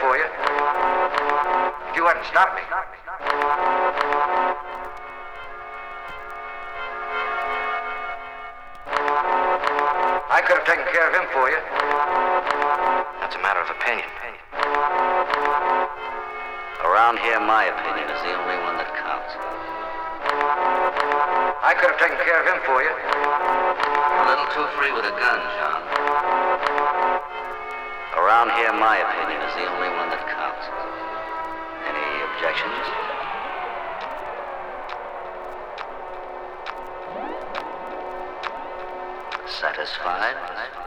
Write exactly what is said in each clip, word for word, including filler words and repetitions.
for you. If you hadn't stopped me. I could have taken care of him for you. That's a matter of opinion. Around here, my opinion is the only one that counts. I could have taken care of him for you. You're a little too free with a gun, John. Around here, my opinion is the only one that counts. Any objections? Satisfied?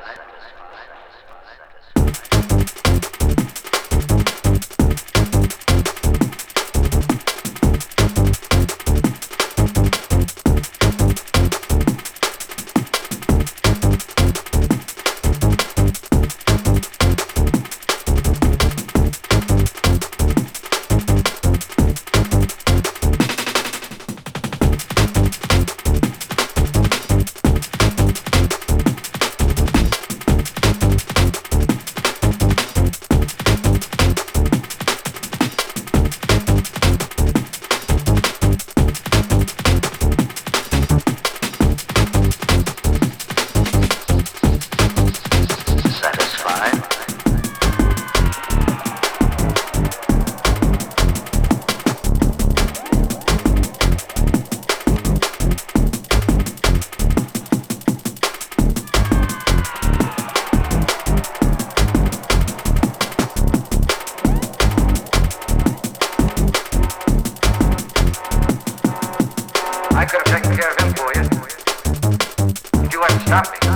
I could have taken care of him for you. If you hadn't stopped me.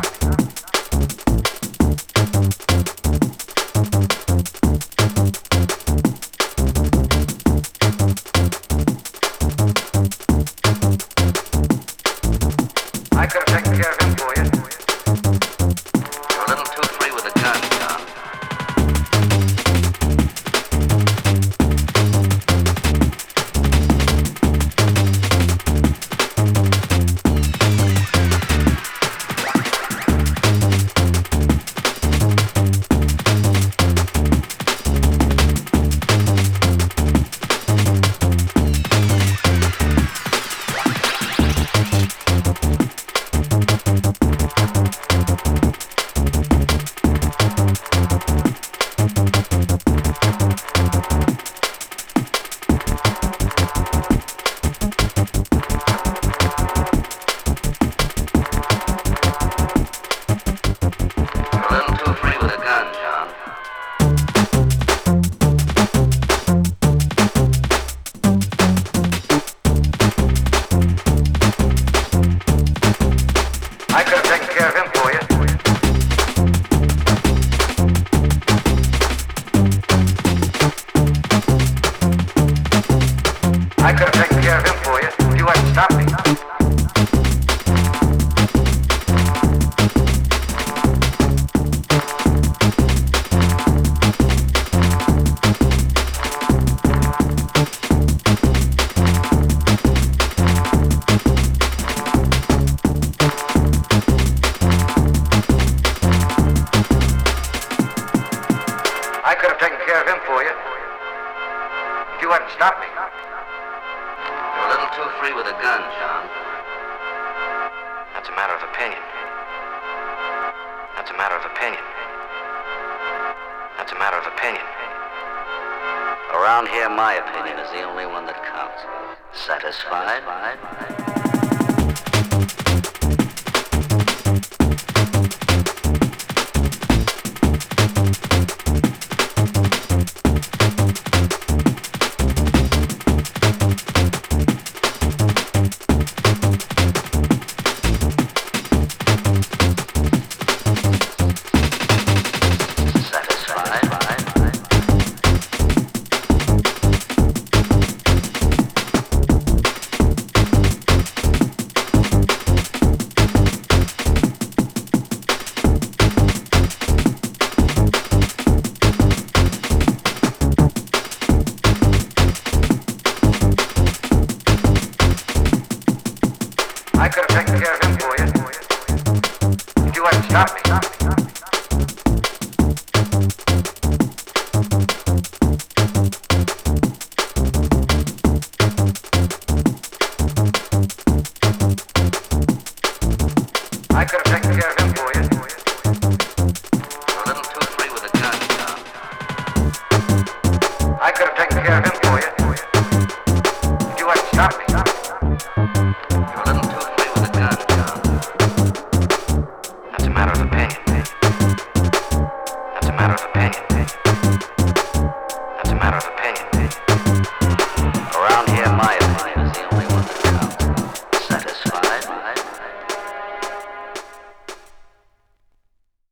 I could have taken care of him for you. You're a little too free with a gun, John. I could have taken care of him for you. I could have taken care of him for you if you hadn't stopped me. I could have taken care of him for you if you hadn't stopped me. You're a little too free with a gun, John. That's a matter of opinion. That's a matter of opinion. That's a matter of opinion. Around here, my opinion is the only one that counts. Satisfied? I could have taken care of him for you if you hadn't stopped me. You're a little too familiar with a gun.